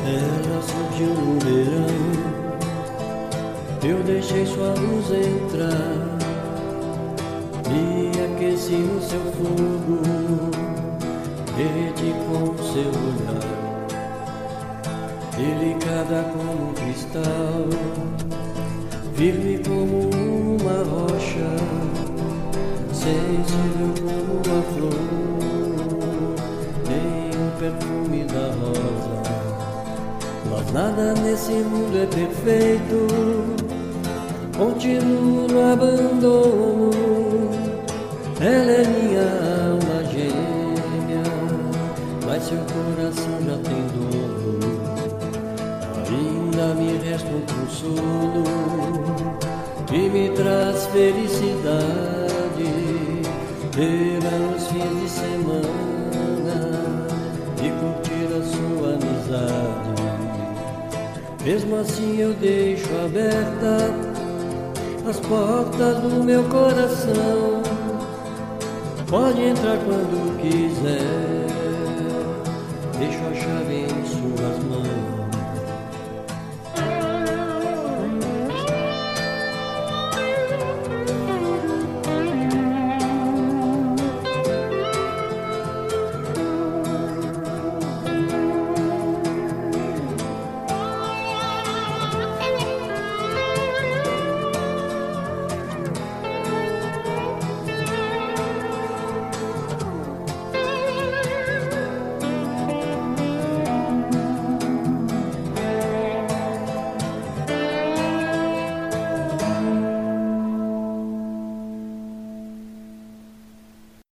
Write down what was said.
Ela surgiu no verão, eu deixei sua luz entrar, me aqueci no seu fogo, derreti com o seu olhar, delicada como um cristal, firme como uma rocha, sensível como uma flor, tem o perfume da rosa. Mas nada nesse mundo é perfeito, continuo no abandono. Ela é minha alma gêmea, mas seu coração já tem dono. Ainda me resta um consolo que me traz felicidade, vê-la nos fins de semana e curtir a sua amizade. Mesmo assim eu deixo aberta as portas do meu coração. Pode entrar quando quiser, deixo a chave em suas mãos.